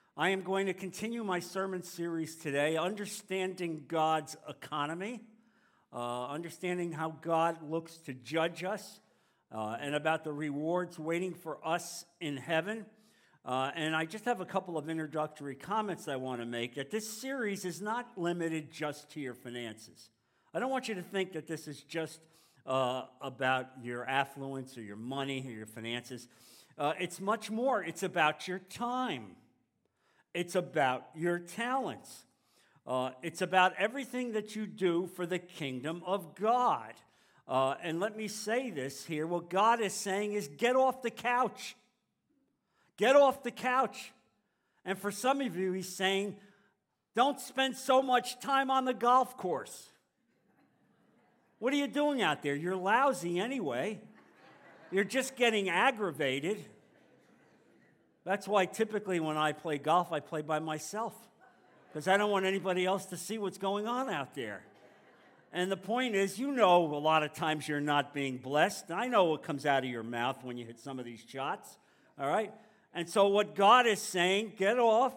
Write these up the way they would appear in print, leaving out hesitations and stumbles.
I am going to continue my sermon series today, Understanding God's Economy, understanding how God looks to judge us, and about the rewards waiting for us in heaven. And I just have a couple of introductory comments I want to make, that this series is not limited just to your finances. I don't want you to think that this is just about your affluence or your money or your finances. It's much more. It's about your time. It's about your talents. It's about everything that you do for the kingdom of God. And let me say this here. What God is saying is get off the couch. Get off the couch. And for some of you, he's saying, don't spend so much time on the golf course. What are you doing out there? You're lousy anyway. You're just getting aggravated. That's why typically when I play golf, I play by myself, because I don't want anybody else to see what's going on out there. And the point is, a lot of times you're not being blessed. I know what comes out of your mouth when you hit some of these shots, all right? And so what God is saying, get off,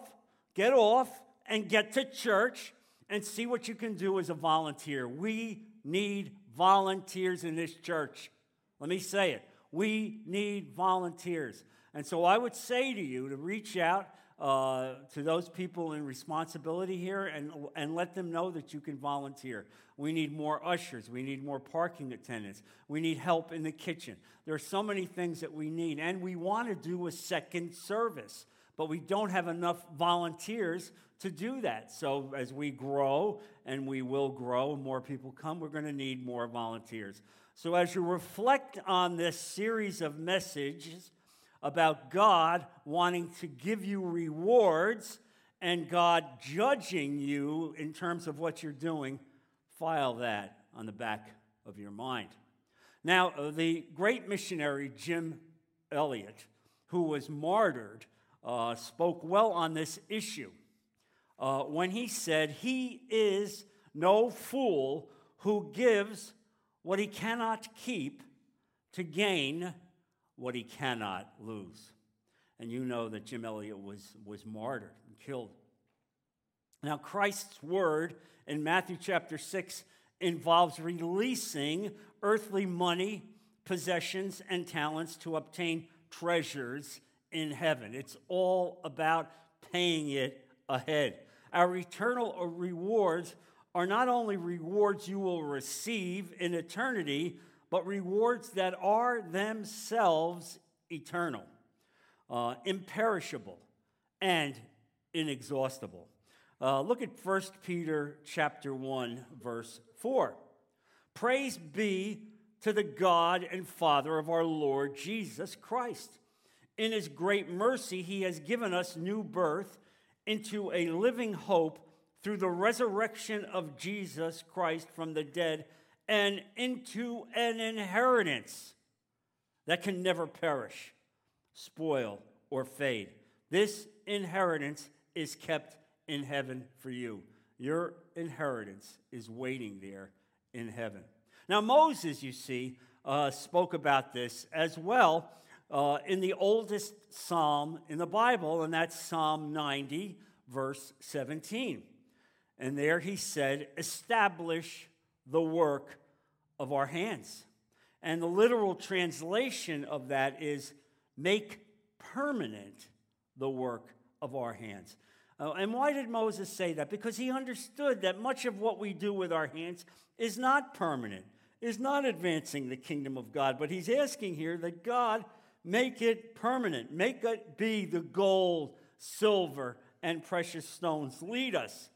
and get to church and see what you can do as a volunteer. We need volunteers in this church. Let me say it. We need volunteers. And so I would say to you to reach out to those people in responsibility here and let them know that you can volunteer. We need more ushers. We need more parking attendants. We need help in the kitchen. There are so many things that we need. And we want to do a second service, but we don't have enough volunteers to do that. So as we grow, and we will grow, more people come, we're going to need more volunteers. So as you reflect on this series of messages about God wanting to give you rewards and God judging you in terms of what you're doing, file that on the back of your mind. Now, the great missionary Jim Elliot, who was martyred, spoke well on this issue when he said, "He is no fool who gives what he cannot keep to gain what he cannot lose." And you know that Jim Elliot was martyred and killed. Now, Christ's word in Matthew chapter 6 involves releasing earthly money, possessions, and talents to obtain treasures in heaven. It's all about paying it ahead. Our eternal rewards are not only rewards you will receive in eternity, but rewards that are themselves eternal, imperishable, and inexhaustible. Look at 1 Peter chapter 1, verse 4. Praise be to the God and Father of our Lord Jesus Christ. In his great mercy, he has given us new birth into a living hope through the resurrection of Jesus Christ from the dead, and into an inheritance that can never perish, spoil, or fade. This inheritance is kept in heaven for you. Your inheritance is waiting there in heaven. Now, Moses, you see, spoke about this as well in the oldest psalm in the Bible, and that's Psalm 90, verse 17. And there he said, "Establish the work of our hands." And the literal translation of that is, make permanent the work of our hands. And why did Moses say that? Because he understood that much of what we do with our hands is not permanent, is not advancing the kingdom of God. But he's asking here that God make it permanent, make it be the gold, silver, and precious stones. Lead us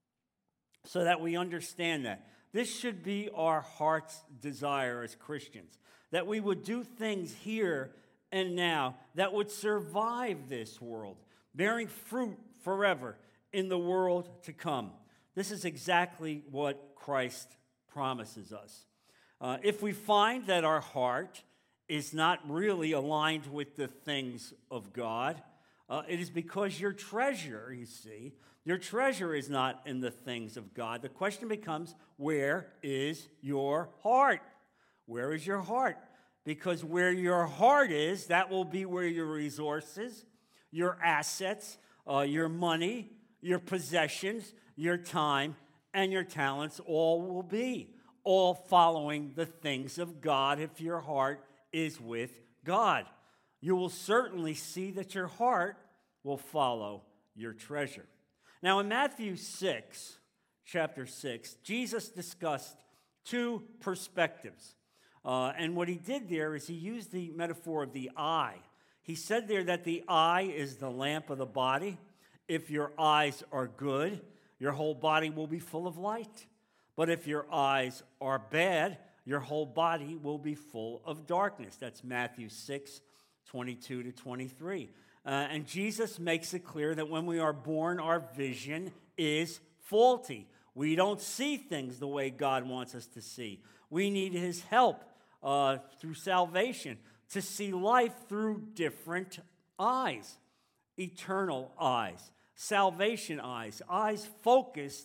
so that we understand that. This should be our heart's desire as Christians, that we would do things here and now that would survive this world, bearing fruit forever in the world to come. This is exactly what Christ promises us. If we find that our heart is not really aligned with the things of God, it is because your treasure, you see, your treasure is not in the things of God. The question becomes, where is your heart? Where is your heart? Because where your heart is, that will be where your resources, your assets, your money, your possessions, your time, and your talents all will be, all following the things of God if your heart is with God. You will certainly see that your heart will follow your treasure. Now, in Matthew 6, chapter 6, Jesus discussed two perspectives. And what he did there is he used the metaphor of the eye. He said there that the eye is the lamp of the body. If your eyes are good, your whole body will be full of light. But if your eyes are bad, your whole body will be full of darkness. That's Matthew 6, 22 to 23. And Jesus makes it clear that when we are born, our vision is faulty. We don't see things the way God wants us to see. We need his help through salvation to see life through different eyes, eternal eyes, salvation eyes, eyes focused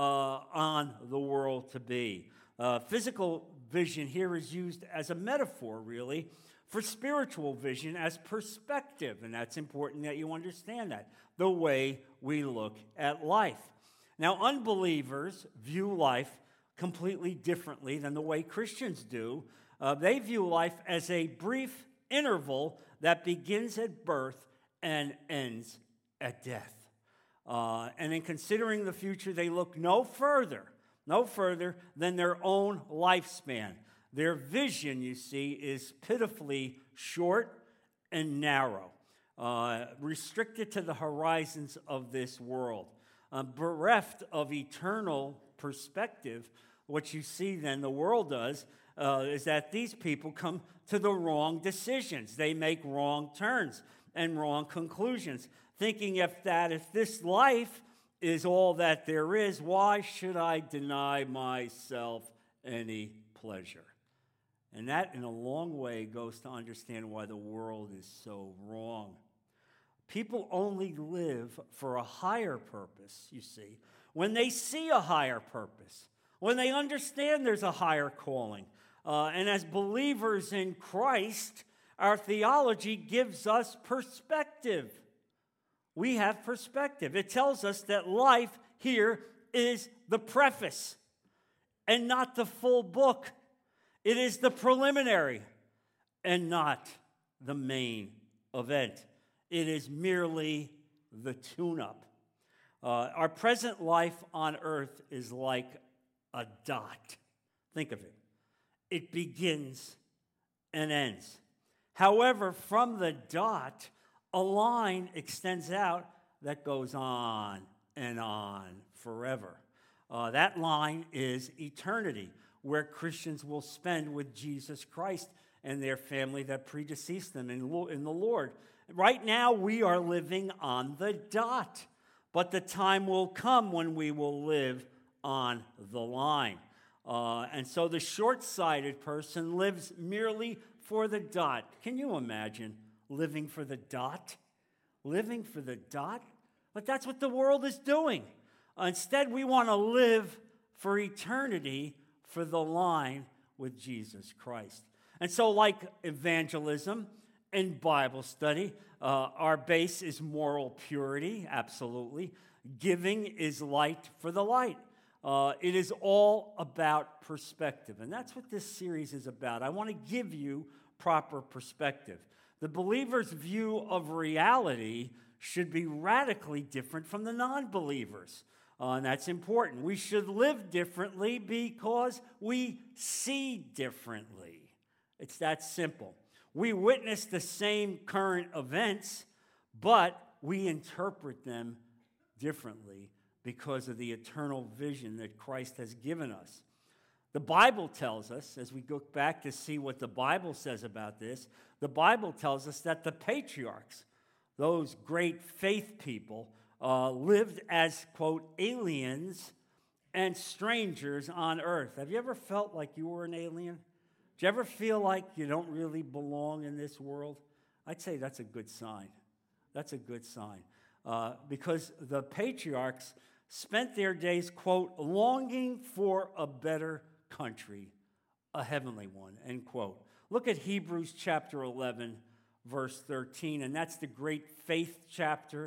on the world to be. Physical vision here is used as a metaphor, really, for spiritual vision as perspective, and that's important that you understand that, the way we look at life. Now, unbelievers view life completely differently than the way Christians do. They view life as a brief interval that begins at birth and ends at death. And in considering the future, they look no further than their own lifespan. Their vision, you see, is pitifully short and narrow, restricted to the horizons of this world. Bereft of eternal perspective, what you see then the world does is that these people come to the wrong decisions. They make wrong turns and wrong conclusions, thinking if this life is all that there is, why should I deny myself any pleasure? And that, in a long way, goes to understand why the world is so wrong. People only live for a higher purpose, you see, when they see a higher purpose, when they understand there's a higher calling. And as believers in Christ, our theology gives us perspective. We have perspective. It tells us that life here is the preface and not the full book. It is the preliminary and not the main event. It is merely the tune-up. Our present life on earth is like a dot. Think of it. It begins and ends. However, from the dot, a line extends out that goes on and on forever. That line is eternity, where Christians will spend with Jesus Christ and their family that predeceased them in the Lord. Right now, we are living on the dot, but the time will come when we will live on the line. And so the short-sighted person lives merely for the dot. Can you imagine living for the dot? Living for the dot? But that's what the world is doing. Instead, we want to live for eternity, for the line with Jesus Christ. And so, like evangelism and Bible study, our base is moral purity, absolutely. Giving is light for the light. It is all about perspective, and that's what this series is about. I want to give you proper perspective. The believer's view of reality should be radically different from the non-believers, and that's important. We should live differently because we see differently. It's that simple. We witness the same current events, but we interpret them differently because of the eternal vision that Christ has given us. The Bible tells us, as we go back to see what the Bible says about this, the Bible tells us that the patriarchs, those great faith people, lived as, quote, aliens and strangers on earth. Have you ever felt like you were an alien? Do you ever feel like you don't really belong in this world? I'd say that's a good sign. That's a good sign. Because the patriarchs spent their days, quote, longing for a better country, a heavenly one, end quote. Look at Hebrews chapter 11, verse 13, and that's the great faith chapter,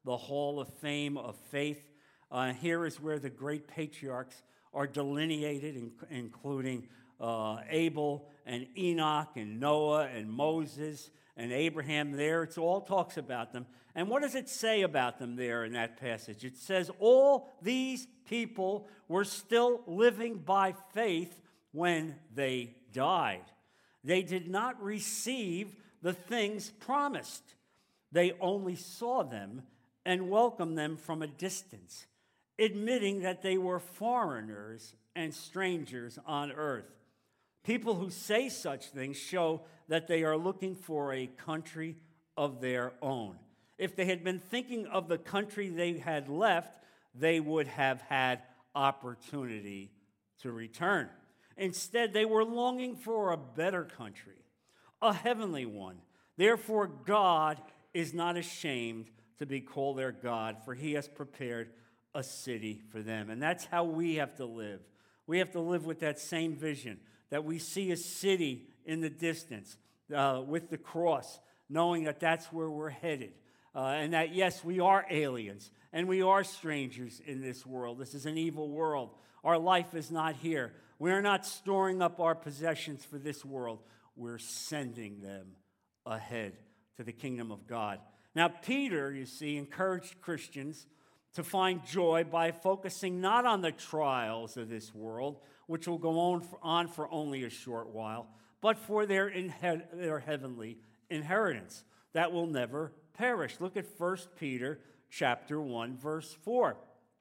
the Hall of Fame of Faith. Here is where the great patriarchs are delineated, including Abel and Enoch and Noah and Moses and Abraham there. It all talks about them. And what does it say about them there in that passage? It says all these people were still living by faith when they died. They did not receive the things promised. They only saw them and welcomed them from a distance, admitting that they were foreigners and strangers on earth. People who say such things show that they are looking for a country of their own. If they had been thinking of the country they had left, they would have had opportunity to return. Instead, they were longing for a better country, a heavenly one. Therefore, God is not ashamed to be called their God, for he has prepared a city for them. And that's how we have to live. We have to live with that same vision, that we see a city in the distance with the cross, knowing that that's where we're headed. And that, yes, we are aliens and we are strangers in this world. This is an evil world. Our life is not here. We are not storing up our possessions for this world. We're sending them ahead to the kingdom of God. Now, Peter, you see, encouraged Christians to find joy by focusing not on the trials of this world, which will go on for only a short while, but for their heavenly inheritance that will never perish. Look at 1 Peter chapter 1, verse 4.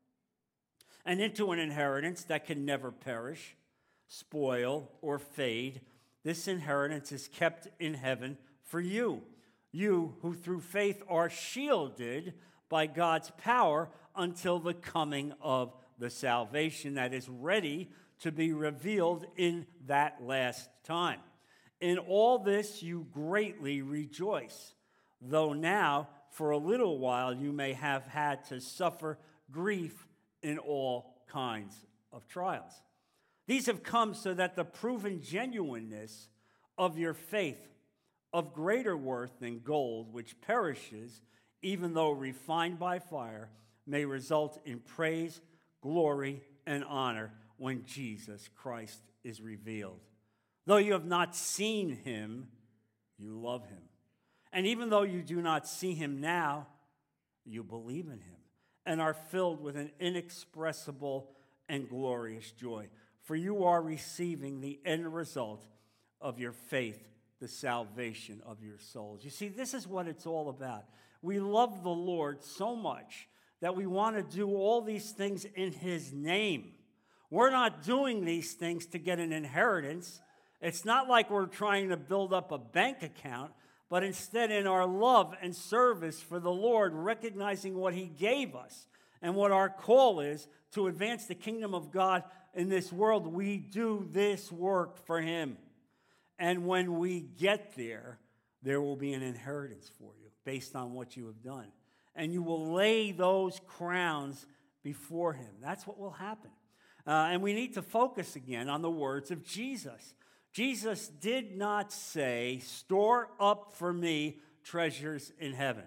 And into an inheritance that can never perish, spoil, or fade, this inheritance is kept in heaven for you. You who through faith are shielded by God's power until the coming of the salvation that is ready to be revealed in that last time. In all this you greatly rejoice, though now for a little while you may have had to suffer grief in all kinds of trials. These have come so that the proven genuineness of your faith, of greater worth than gold, which perishes, even though refined by fire, may result in praise, glory, and honor when Jesus Christ is revealed. Though you have not seen him, you love him. And even though you do not see him now, you believe in him and are filled with an inexpressible and glorious joy. For you are receiving the end result of your faith, the salvation of your souls. You see, this is what it's all about. We love the Lord so much that we want to do all these things in his name. We're not doing these things to get an inheritance. It's not like we're trying to build up a bank account, but instead in our love and service for the Lord, recognizing what he gave us and what our call is to advance the kingdom of God in this world, we do this work for him. And when we get there, there will be an inheritance for you based on what you have done. And you will lay those crowns before him. That's what will happen. And we need to focus again on the words of Jesus. Jesus did not say, store up for me treasures in heaven.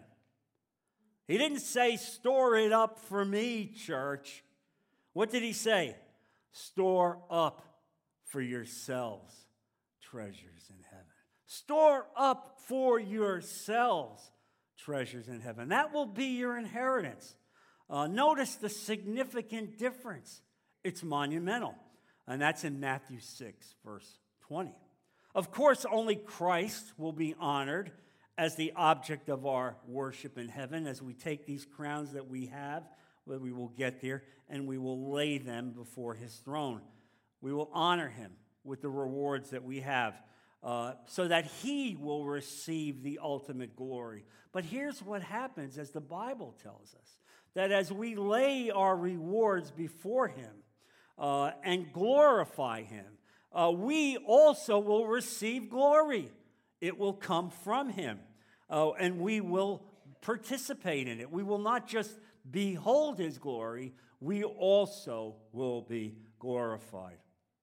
He didn't say, store it up for me, church. What did he say? Store up for yourselves treasures in heaven. Store up for yourselves treasures in heaven. That will be your inheritance. Notice the significant difference. It's monumental. And that's in Matthew 6, verse 20. Of course, only Christ will be honored as the object of our worship in heaven as we take these crowns that we have, where we will get there, and we will lay them before his throne. We will honor him with the rewards that we have so that he will receive the ultimate glory. But here's what happens, as the Bible tells us, that as we lay our rewards before him and glorify him, we also will receive glory. It will come from him, and we will participate in it. We will not just behold his glory, we also will be glorified.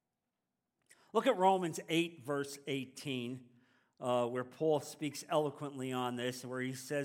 Look at Romans 8, verse 18, where Paul speaks eloquently on this, where he says,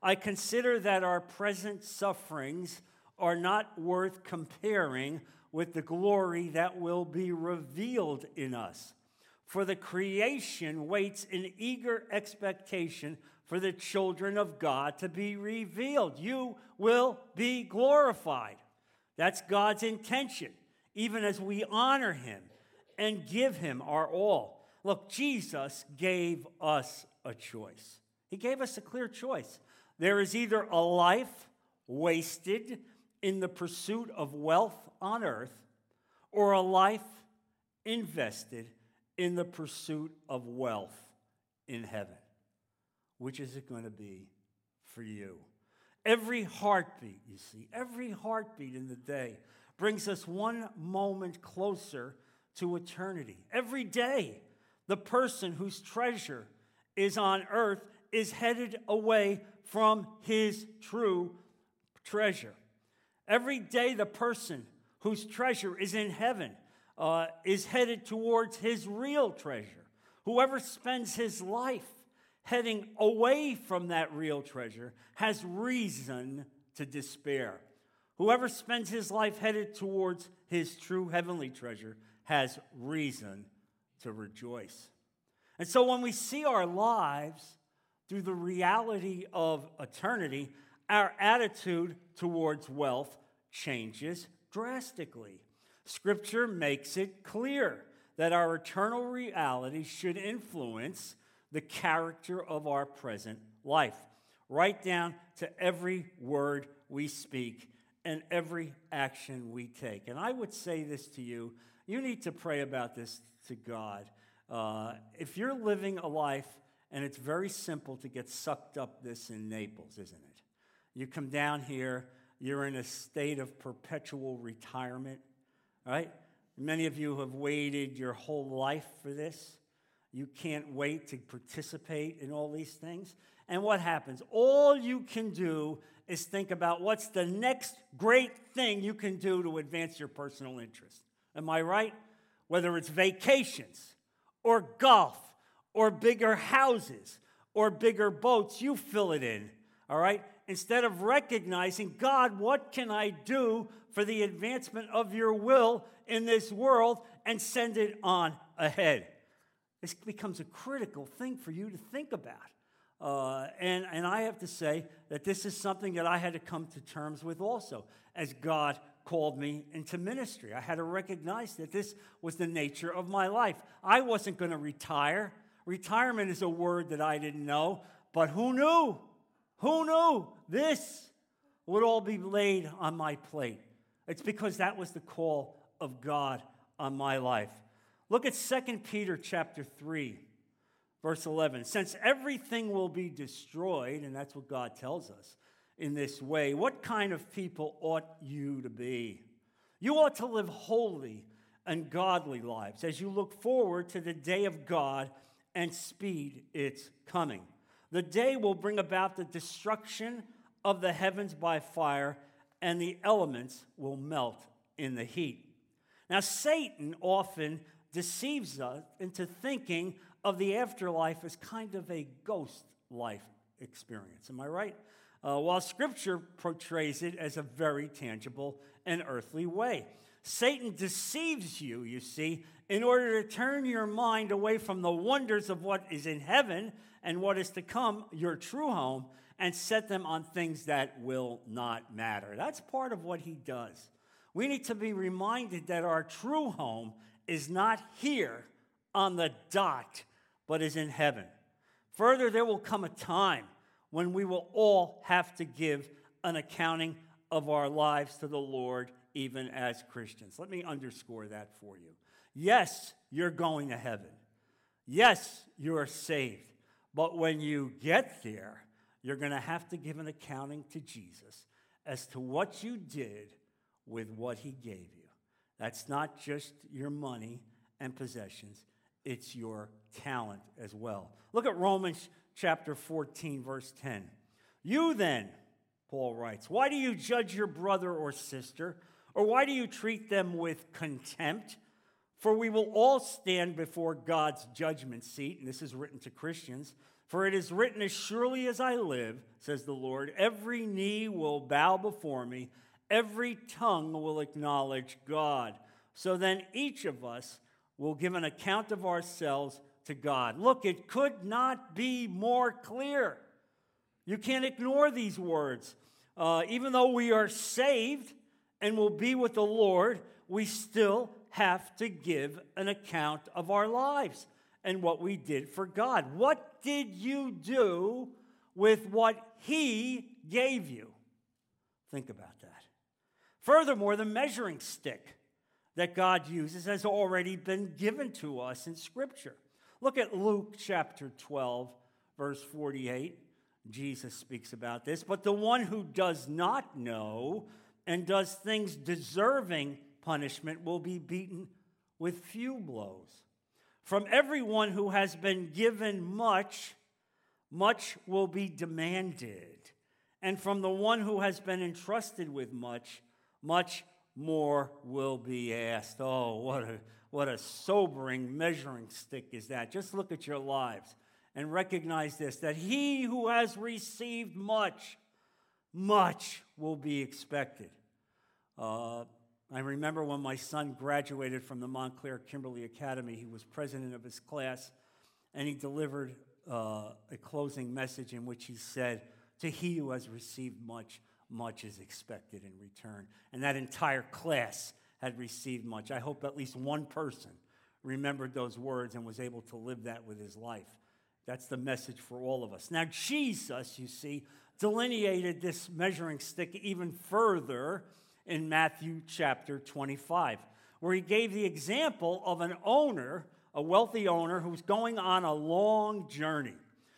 I consider that our present sufferings are not worth comparing with the glory that will be revealed in us. For the creation waits in eager expectation for the children of God to be revealed. You will be glorified. That's God's intention, even as we honor him and give him our all. Look, Jesus gave us a choice. He gave us a clear choice. There is either a life wasted in the pursuit of wealth on earth, or a life invested in the pursuit of wealth in heaven. Which is it going to be for you? Every heartbeat, you see, every heartbeat in the day brings us one moment closer to eternity. Every day, the person whose treasure is on earth is headed away from his true treasure. Every day, the person whose treasure is in heaven is headed towards his real treasure. Whoever spends his life heading away from that real treasure has reason to despair. Whoever spends his life headed towards his true heavenly treasure has reason to rejoice. And so when we see our lives through the reality of eternity, our attitude towards wealth changes drastically. Scripture makes it clear that our eternal reality should influence the character of our present life, right down to every word we speak and every action we take. And I would say this to you, you need to pray about this to God. If you're living a life, and it's very simple to get sucked up this in Naples, isn't it? You come down here, you're in a state of perpetual retirement, right? Many of you have waited your whole life for this. You can't wait to participate in all these things. And what happens? All you can do is think about what's the next great thing you can do to advance your personal interest. Am I right? Whether it's vacations or golf or bigger houses or bigger boats, you fill it in, all right? Instead of recognizing, God, what can I do for the advancement of your will in this world, and send it on ahead. This becomes a critical thing for you to think about. And I have to say that this is something that I had to come to terms with also as God called me into ministry. I had to recognize that this was the nature of my life. I wasn't going to retire. Retirement is a word that I didn't know, but who knew? Who knew this would all be laid on my plate? It's because that was the call of God on my life. Look at 2 Peter chapter 3, verse 11. Since everything will be destroyed, and that's what God tells us in this way, what kind of people ought you to be? You ought to live holy and godly lives as you look forward to the day of God and speed its coming. The day will bring about the destruction of the heavens by fire, and the elements will melt in the heat. Now, Satan often deceives us into thinking of the afterlife as kind of a ghost life experience. Am I right? While Scripture portrays it as a very tangible and earthly way. Satan deceives you, you see, in order to turn your mind away from the wonders of what is in heaven and what is to come, your true home, and set them on things that will not matter. That's part of what he does. We need to be reminded that our true home is not here on the dot, but is in heaven. Further, there will come a time when we will all have to give an accounting of our lives to the Lord, even as Christians. Let me underscore that for you. Yes, you're going to heaven. Yes, you are saved. But when you get there, you're going to have to give an accounting to Jesus as to what you did with what he gave you. That's not just your money and possessions. It's your talent as well. Look at Romans chapter 14, verse 10. You then, Paul writes, why do you judge your brother or sister? Or why do you treat them with contempt? For we will all stand before God's judgment seat, and this is written to Christians. For it is written, as surely as I live, says the Lord, every knee will bow before me, every tongue will acknowledge God. So then each of us will give an account of ourselves to God. Look, it could not be more clear. You can't ignore these words. Even though we are saved and will be with the Lord, we still have to give an account of our lives and what we did for God. What did you do with what He gave you? Think about that. Furthermore, the measuring stick that God uses has already been given to us in Scripture. Look at Luke chapter 12, verse 48. Jesus speaks about this. But the one who does not know and does things deserving punishment will be beaten with few blows. From everyone who has been given much, much will be demanded. And from the one who has been entrusted with much, much more will be asked. Oh, what a sobering measuring stick is that. Just look at your lives and recognize this, that he who has received much, much will be expected. I remember when my son graduated from the Montclair Kimberly Academy, he was president of his class, and he delivered a closing message in which he said, to he who has received much, much is expected in return. And that entire class had received much. I hope at least one person remembered those words and was able to live that with his life. That's the message for all of us. Now, Jesus, you see, delineated this measuring stick even further in Matthew chapter 25, where he gave the example of an owner, a wealthy owner, who's going on a long journey.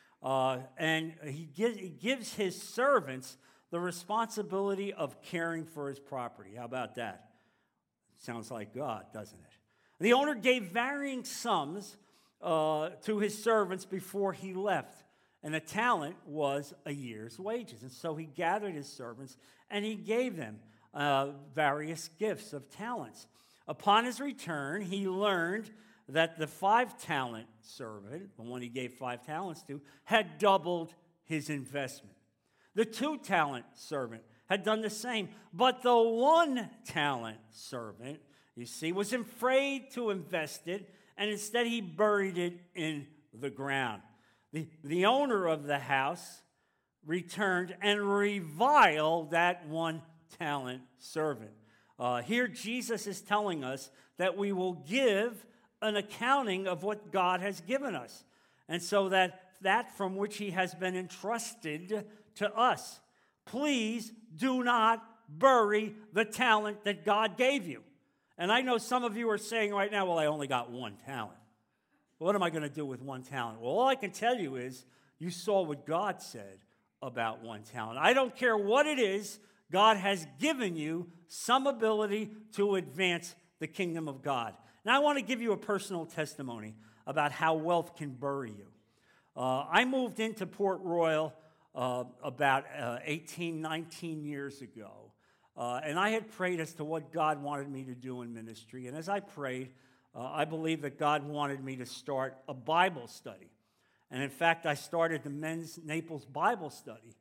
And he gives his servants the responsibility of caring for his property. How about that? Sounds like God, doesn't it? The owner gave varying sums to his servants before he left. And a talent was a year's wages. And so he gathered his servants and he gave them various gifts of talents. Upon his return, he learned that the 5-talent servant, the one he gave 5 talents to, had doubled his investment. The 2-talent servant had done the same. But the 1-talent servant, you see, was afraid to invest it, and instead he buried it in the ground. The owner of the house returned and reviled that 1-talent servant. Here Jesus is telling us that we will give an accounting of what God has given us. And so that from which he has been entrusted to us. Please do not bury the talent that God gave you. And I know some of you are saying right now, well, I only got 1 talent. What am I going to do with 1 talent? Well, all I can tell you is you saw what God said about 1 talent. I don't care what it is, God has given you some ability to advance the kingdom of God. Now, I want to give you a personal testimony about how wealth can bury you. I moved into Port Royal about 18, 19 years ago. And I had prayed as to what God wanted me to do in ministry. And as I prayed, I believe that God wanted me to start a Bible study. And in fact, I started the Men's Naples Bible Study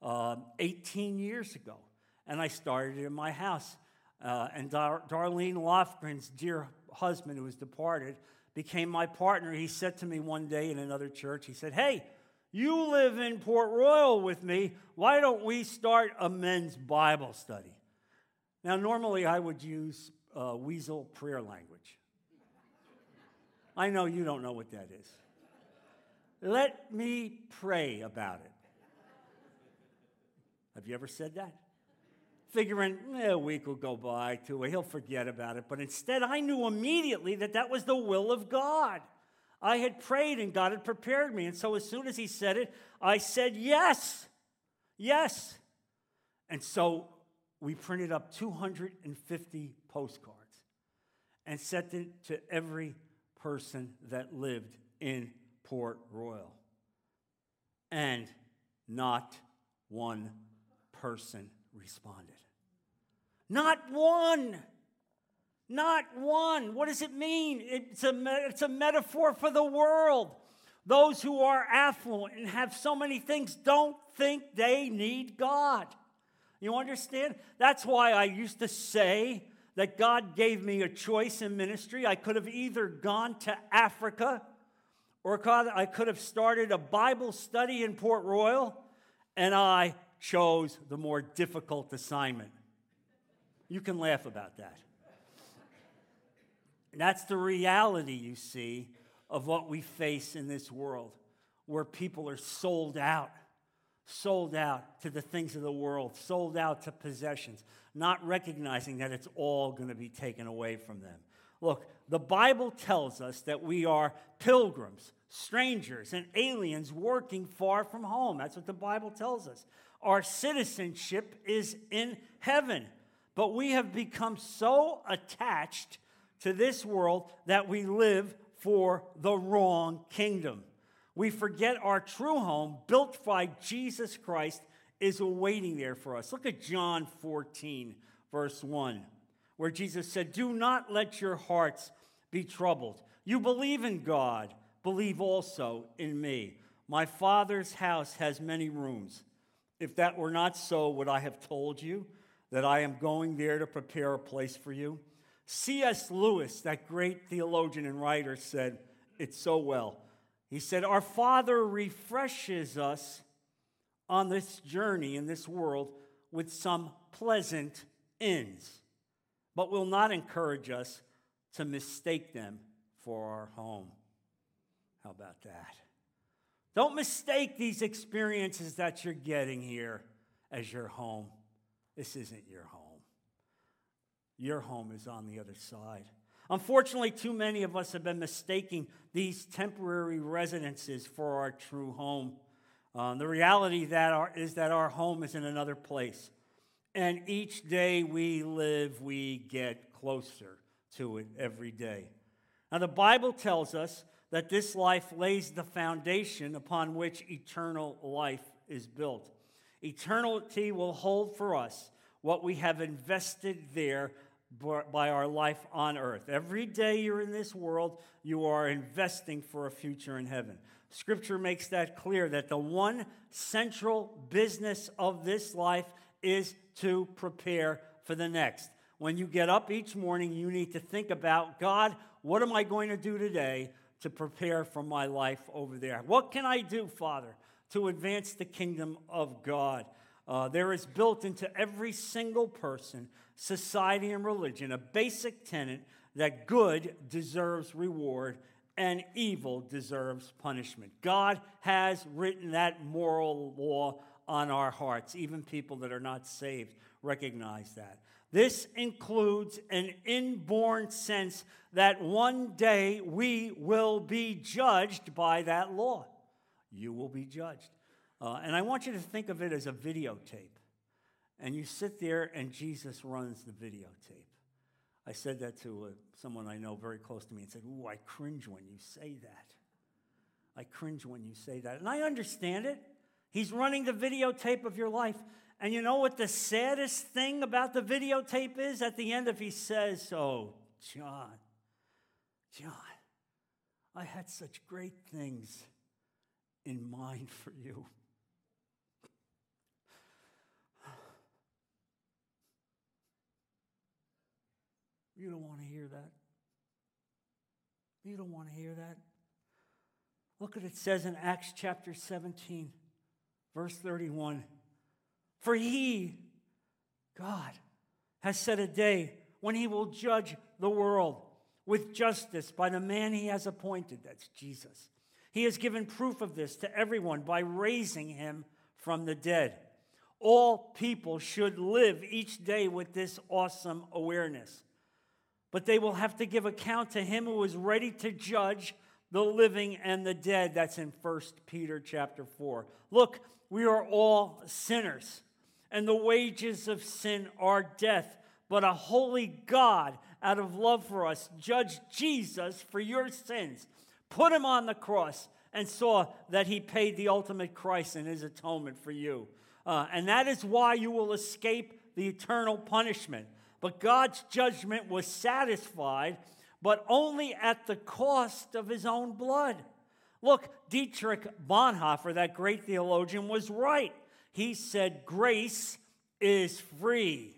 18 years ago. And I started it in my house. And Darlene Lofgren's dear husband, who has departed, became my partner. He said to me one day in another church, he said, hey, you live in Port Royal with me. Why don't we start a men's Bible study? Now, normally I would use weasel prayer language. I know you don't know what that is. Let me pray about it. Have you ever said that? Figuring a week will go by, 2, he'll forget about it. But instead, I knew immediately that that was the will of God. I had prayed and God had prepared me. And so as soon as he said it, I said yes. Yes. And so we printed up 250 postcards and sent it to every person that lived in Port Royal. And not one person responded. Not one. Not one. What does it mean? It's a metaphor for the world. Those who are affluent and have so many things don't think they need God. You understand? That's why I used to say that God gave me a choice in ministry. I could have either gone to Africa, or I could have started a Bible study in Port Royal, and I chose the more difficult assignment. You can laugh about that. And that's the reality, you see, of what we face in this world, where people are sold out to the things of the world, sold out to possessions, not recognizing that it's all going to be taken away from them. Look, the Bible tells us that we are pilgrims, strangers, and aliens working far from home. That's what the Bible tells us. Our citizenship is in heaven, but we have become so attached to this world that we live for the wrong kingdom. We forget our true home, built by Jesus Christ, is awaiting there for us. Look at John 14, verse 1, where Jesus said, "Do not let your hearts be troubled. You believe in God, believe also in me. My Father's house has many rooms. If that were not so, would I have told you that I am going there to prepare a place for you?" C.S. Lewis, that great theologian and writer, said it so well. He said, "Our Father refreshes us on this journey in this world with some pleasant ends, but will not encourage us to mistake them for our home." How about that? Don't mistake these experiences that you're getting here as your home. This isn't your home. Your home is on the other side. Unfortunately, too many of us have been mistaking these temporary residences for our true home. The reality is that our home is in another place. And each day we live, we get closer to it every day. Now, the Bible tells us that this life lays the foundation upon which eternal life is built. Eternity will hold for us what we have invested there by our life on earth. Every day you're in this world, you are investing for a future in heaven. Scripture makes that clear, that the one central business of this life is to prepare for the next. When you get up each morning, you need to think about, God, what am I going to do today to prepare for my life over there? What can I do, Father, to advance the kingdom of God? There is built into every single person, society, and religion a basic tenet that good deserves reward and evil deserves punishment. God has written that moral law on our hearts. Even people that are not saved recognize that. This includes an inborn sense that one day we will be judged by that law. You will be judged. And I want you to think of it as a videotape. And you sit there and Jesus runs the videotape. I said that to someone I know very close to me and said, "Ooh, I cringe when you say that. I cringe when you say that." And I understand it. He's running the videotape of your life. And you know what the saddest thing about the videotape is? At the end, if he says, "Oh, John, I had such great things in mind for you." You don't want to hear that. You don't want to hear that. Look what it says in Acts chapter 17, verse 31. "For he, God, has set a day when he will judge the world with justice by the man he has appointed." That's Jesus. "He has given proof of this to everyone by raising him from the dead." All people should live each day with this awesome awareness. But they will have to give account to him who is ready to judge the living and the dead. That's in 1 Peter chapter 4. Look, we are all sinners, and the wages of sin are death. But a holy God, out of love for us, judged Jesus for your sins, put him on the cross, and saw that he paid the ultimate price in his atonement for you. And that is why you will escape the eternal punishment. But God's judgment was satisfied, but only at the cost of his own blood. Look, Dietrich Bonhoeffer, that great theologian, was right. He said, grace is free,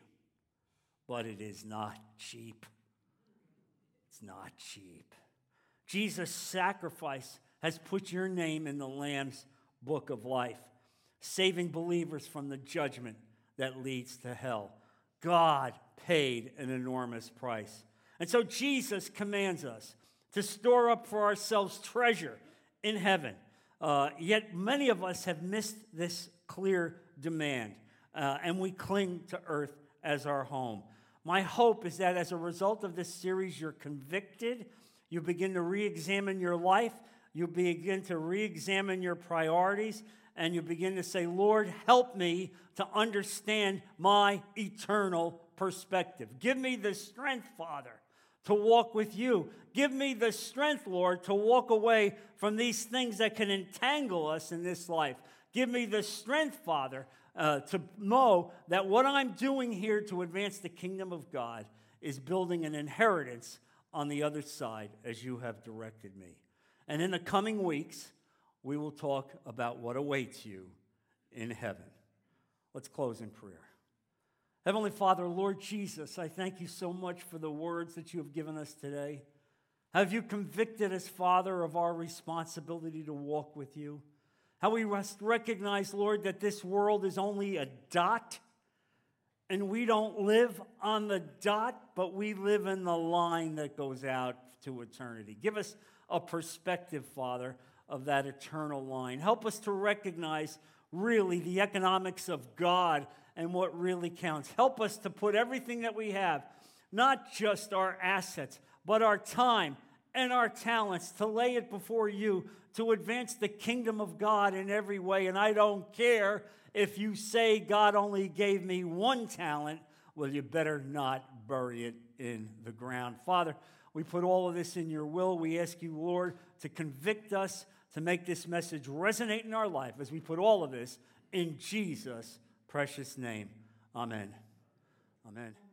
but it is not cheap. It's not cheap. Jesus' sacrifice has put your name in the Lamb's book of life, saving believers from the judgment that leads to hell. God paid an enormous price. And so Jesus commands us to store up for ourselves treasure in heaven. Yet many of us have missed this clear demand, and we cling to earth as our home. My hope is that as a result of this series, you're convicted, you begin to re-examine your life, you begin to re-examine your priorities, and you begin to say, Lord, help me to understand my eternal perspective. Give me the strength, Father, to walk with you. Give me the strength, Lord, to walk away from these things that can entangle us in this life. Give me the strength, Father, to know that what I'm doing here to advance the kingdom of God is building an inheritance on the other side as you have directed me. And in the coming weeks, we will talk about what awaits you in heaven. Let's close in prayer. Heavenly Father, Lord Jesus, I thank you so much for the words that you have given us today. Have you convicted us, Father, of our responsibility to walk with you? How we must recognize, Lord, that this world is only a dot, and we don't live on the dot, but we live in the line that goes out to eternity. Give us a perspective, Father, of that eternal line. Help us to recognize really the economics of God and what really counts. Help us to put everything that we have, not just our assets, but our time and our talents, to lay it before you, to advance the kingdom of God in every way. And I don't care if you say God only gave me one talent, well, you better not bury it in the ground. Father, we put all of this in your will. We ask you, Lord, to convict us, to make this message resonate in our life as we put all of this in Jesus' precious name. Amen. Amen.